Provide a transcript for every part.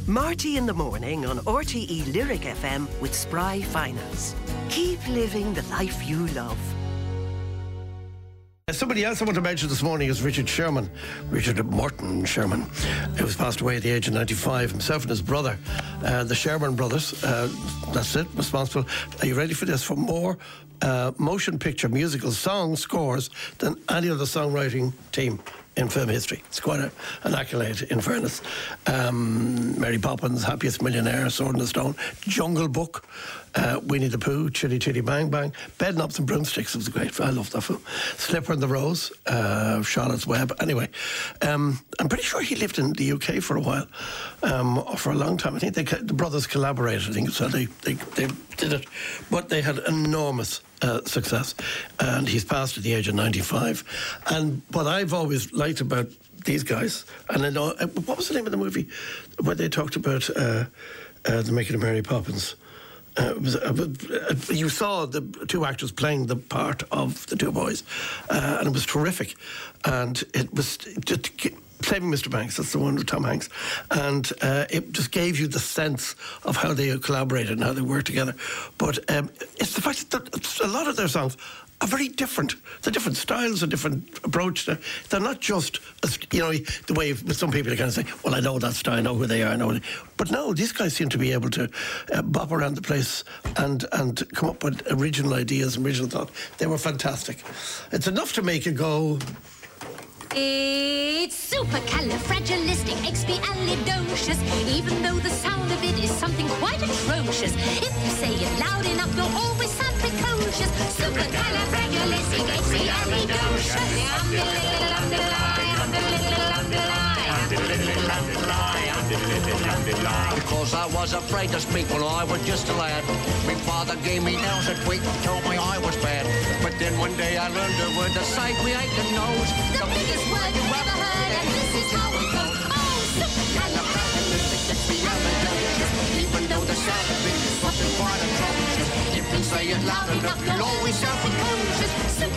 Marty in the morning on RTE Lyric FM with Spry Finance. Keep living the life you love. Somebody else I want to mention this morning is Richard Sherman, Richard Morton Sherman, who was passed away at the age of 95. Himself and his brother, the Sherman brothers, that's it, responsible. Are you ready for this? For more motion picture musical song scores than any other songwriting team in film history. It's quite an accolade, in fairness. Mary Poppins, Happiest Millionaire, Sword in the Stone, Jungle Book, Winnie the Pooh, Chitty Chitty Bang Bang, Bedknobs and Broomsticks was great. I love that film. Slipper and the Rose, Charlotte's Web. Anyway, I'm pretty sure he lived in the UK for a while, for a long time. I think the brothers collaborated, I think, so they did it. But they had enormous success, and he's passed at the age of 95. And what I've always liked about these guys, and I know, what was the name of the movie where they talked about the making of Mary Poppins? You saw the two actors playing the part of the two boys, and it was terrific. And it was just Saving Mr. Banks, that's the one with Tom Hanks, and it just gave you the sense of how they collaborated and how they worked together. But it's the fact that a lot of their songs are very different. They're different styles, a different approach. They're not just, the way with some people they kind of say, well, I know that style, I know who they are, I know. But no, these guys seem to be able to bop around the place and come up with original ideas and original thought. They were fantastic. It's enough to make you go... It's supercalifragilisticexpialidocious, even though the sound of it is something quite atrocious. If you say it loud enough, you'll always sound precocious. Because I was afraid to speak when I was just a lad. My father gave me nails that week and told me I was bad. But then one day I learned a word to say create the nose. The biggest word you ever heard, and this is how it goes. Oh, supercalifragilisticexpialidocious, even though the sound of it is something quite atrocious. If you say it loud enough, you'll always sound precocious.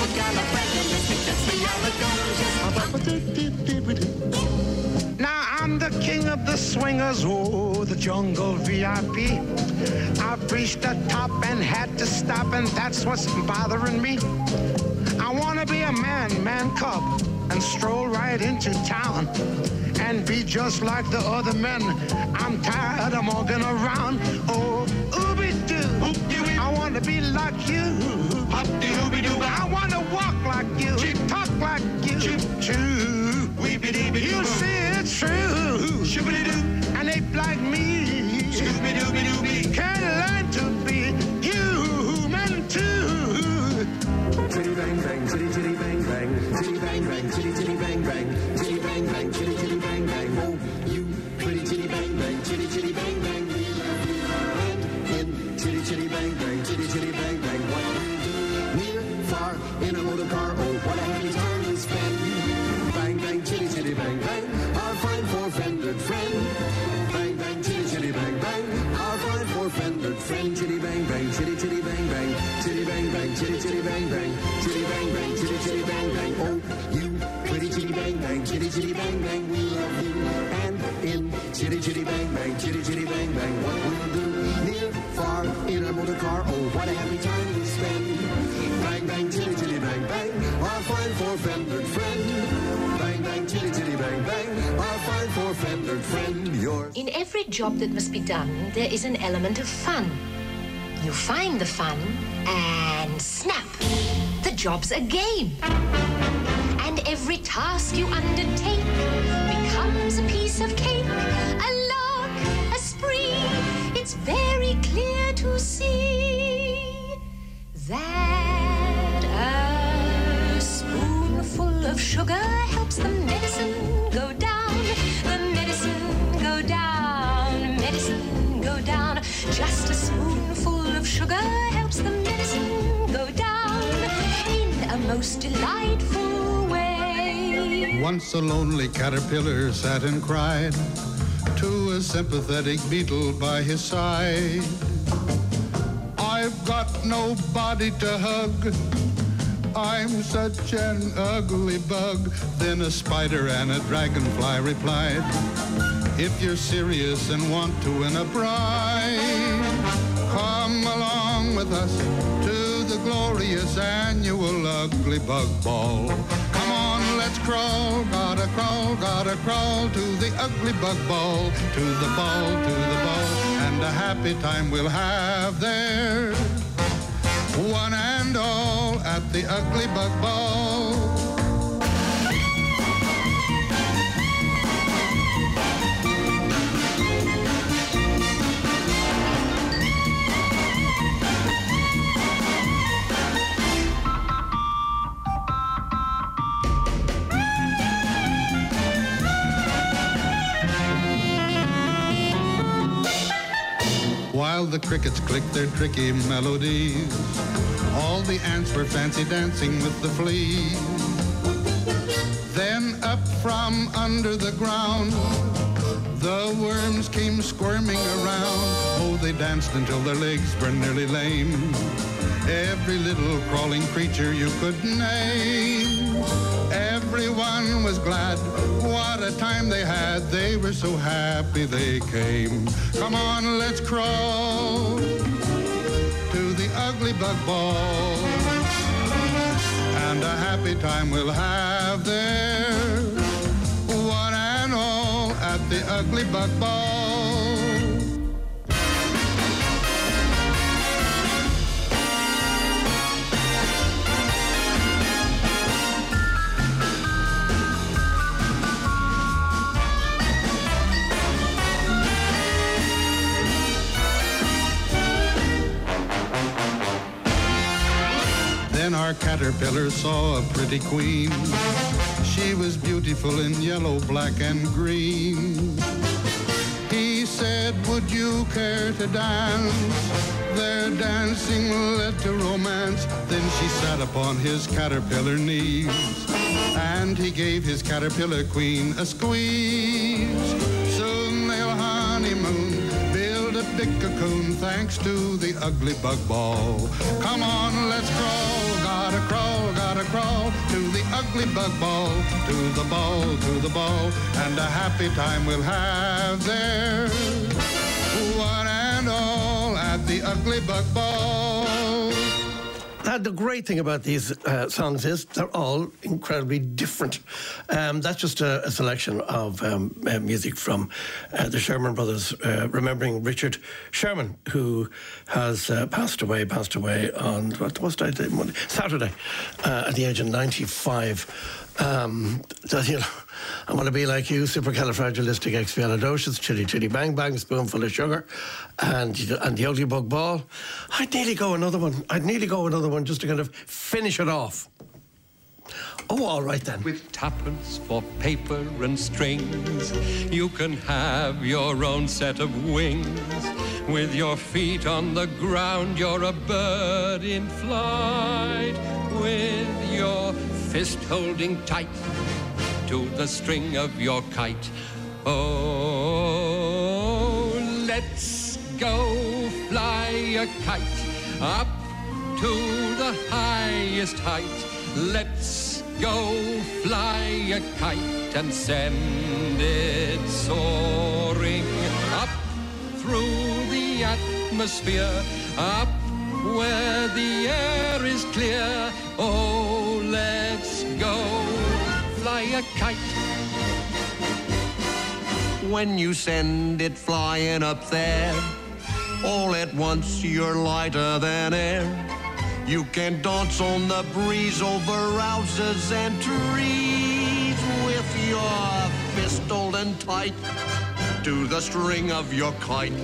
Supercalifragilisticexpialidocious. Now I'm the king of the swingers, oh, the jungle VIP. I've reached the top and had to stop, and that's what's bothering me. I want to be a man cub, and stroll right into town and be just like the other men. I'm tired of walking around. Oh, ooby-doo, I want to be like you. I want to walk like you, talk like you, true. You see it's true, and ape like me can learn to be human too. Chitty bang bang, chitty chitty bang bang, chitty bang bang, chitty chitty bang bang, chitty bang bang, chitty chitty bang bang. Oh, you pretty chitty bang bang, chitty chitty bang bang. We love you and in chitty chitty bang bang, chitty chitty bang bang. What do you do? Near, far, in a motor car. Oh, what a happy time we spend. Bang bang, chitty chitty bang bang. Our fine four-fendered friend. Bang bang, chitty chitty bang bang. Our fine four-fendered friend. Chitty bang bang, chitty chitty bang bang, chitty bang bang, chitty chitty bang bang, chitty bang bang, chitty chitty bang bang. Oh, you pretty chitty bang bang, chitty chitty bang bang. We love you and in chitty chitty bang bang, chitty chitty bang bang. What we'll do near, far, in a motor car. Oh, what a happy time we spend. Bang bang, chitty chitty bang bang. Our fine four-fendered friend. Bang bang, chitty chitty bang bang. Our fine four-fendered friend. Yours. In every job that must be done, there is an element of fun. You find the fun, and snap, the job's a game. And every task you undertake becomes a piece of cake, a lark, a spree. It's very clear to see that a spoonful of sugar helps the medicine go down, the medicine go down, medicine go down. Just a spoonful of sugar helps the medicine go down in a most delightful way. Once a lonely caterpillar sat and cried to a sympathetic beetle by his side. I've got nobody to hug, I'm such an ugly bug. Then a spider and a dragonfly replied, If you're serious and want to win a prize, come along with us to the glorious annual Ugly Bug Ball. Come on, let's crawl, gotta crawl to the Ugly Bug Ball, to the ball, and a happy time we'll have there. One and all at the Ugly Bug Ball. While the crickets click their tricky melodies, all the ants were fancy dancing with the fleas. Then up from under the ground, the worms came squirming around. Oh, they danced until their legs were nearly lame. Every little crawling creature you could name. Everyone was glad. What a time they had. They were so happy they came. Come on, let's crawl to the Ugly Bug Ball. And a happy time we'll have there. One and all at the Ugly Bug Ball. Then our caterpillar saw a pretty queen. She was beautiful in yellow, black, and green. He said, would you care to dance? Their dancing led to romance. Then she sat upon his caterpillar knees, and he gave his caterpillar queen a squeeze. Soon they'll honeymoon, build a big cocoon, thanks to the Ugly Bug Ball. Come on, let's crawl, gotta crawl to the Ugly Bug Ball, to the ball, and a happy time we'll have there. One and all at the Ugly Bug Ball. The great thing about these songs is they're all incredibly different. That's just a selection of music from the Sherman Brothers, remembering Richard Sherman, who has passed away on Saturday at the age of 95. You know, I'm going to be like you, supercalifragilisticexpialidocious, chitty chitty bang bang, spoonful of sugar, and the Ugly Bug Ball. I'd nearly go another one just to kind of finish it off. Oh, all right then. With tuppence for paper and strings, you can have your own set of wings. With your feet on the ground, you're a bird in flight. With your fist holding tight to the string of your kite. Oh, let's go fly a kite up to the highest height. Let's go fly a kite and send it soaring up through the atmosphere, up where the air is clear. Oh, let's go fly a kite. When you send it flying up there, all at once you're lighter than air. You can dance on the breeze over houses and trees with your fist holding tight to the string of your kite.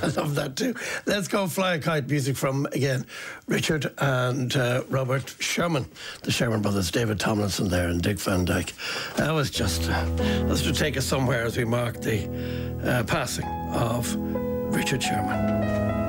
love that too. Let's go Fly a Kite, music from, again, Richard and Robert Sherman, the Sherman brothers, David Tomlinson there and Dick Van Dyke. That was just, that's to take us somewhere as we mark the passing of Richard Sherman.